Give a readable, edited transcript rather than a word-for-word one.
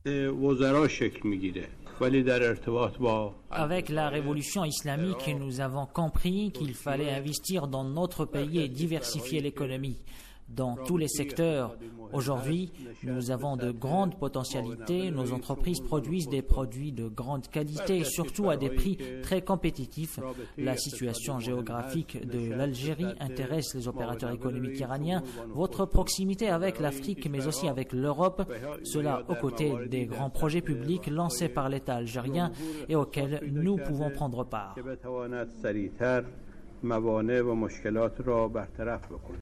Avec la révolution islamique, nous avons compris qu'il fallait investir dans notre pays et diversifier l'économie dans tous les secteurs. Aujourd'hui, nous avons de grandes potentialités. Nos entreprises produisent des produits de grande qualité, surtout à des prix très compétitifs. La situation géographique de l'Algérie intéresse les opérateurs économiques iraniens. Votre proximité avec l'Afrique, mais aussi avec l'Europe, cela aux côtés des grands projets publics lancés par l'État algérien et auxquels nous pouvons prendre part.